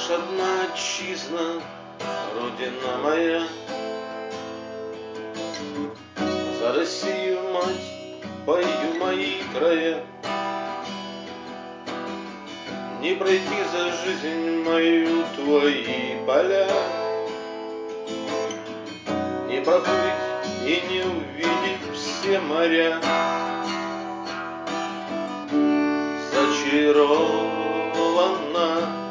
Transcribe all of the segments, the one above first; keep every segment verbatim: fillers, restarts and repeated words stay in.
лишь одна отчизна, Родина моя. За Россию, мать, пою мои края. Не пройти за жизнь мою твои поля, не проплыть и не увидеть все моря. Зачарована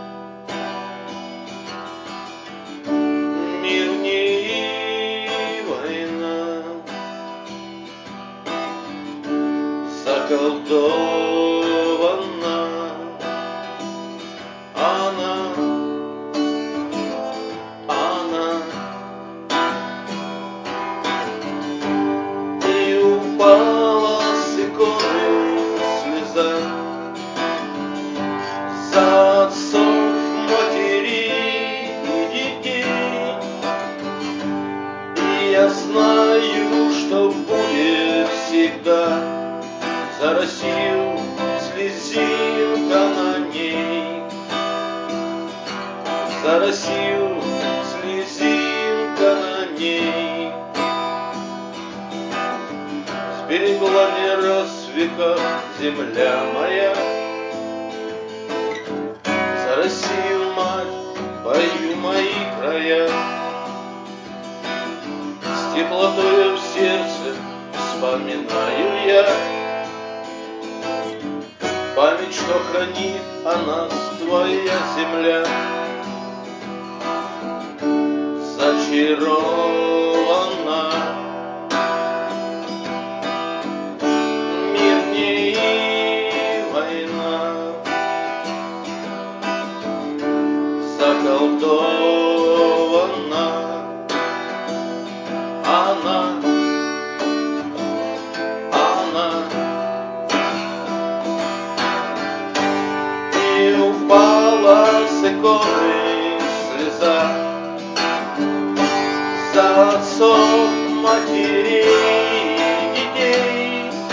мир не и война, заколдована она, она. И упала с иконы слеза за отцов, матерей и детей. И я знаю, что будет всегда за Россию слезинка на ней. За Россию слезинка на ней. Сберегла не раз в веках земля моя. За Россию, мать, пою мои края. С теплотою в сердце вспоминаю я память, что хранит о нас твоя земля. Зачарована мир не и война, заколдована она, она. И упала с иконы слеза за отцов, матерей и детей.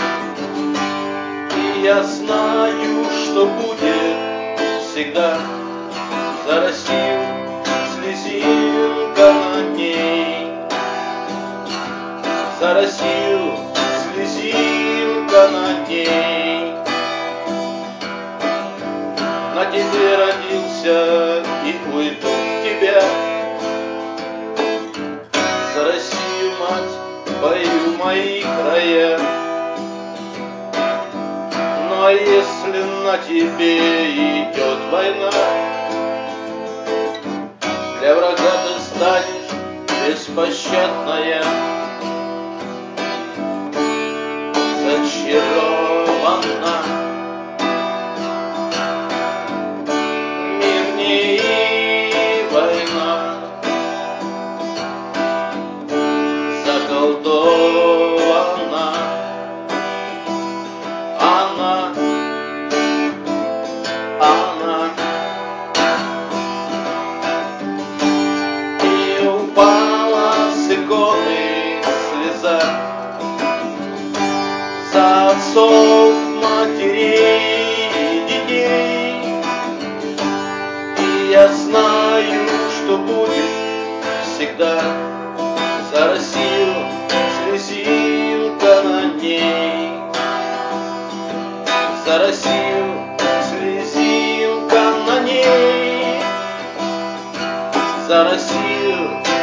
И я знаю, что будет всегда за Россию слезинка на ней. За Россию слезинка на ней. На тебе родился и уйду в тебя. За Россию, мать, пою мои края. Ну а если на тебе идет война, для врага ты станешь беспощадная. Зачарована мир не и война, заколдована она, она. И упала с иконы слеза за отцов, матерей и детей. И я знаю, что будет всегда за Россию слезинка на ней. За Россию слезинка на ней. За Россию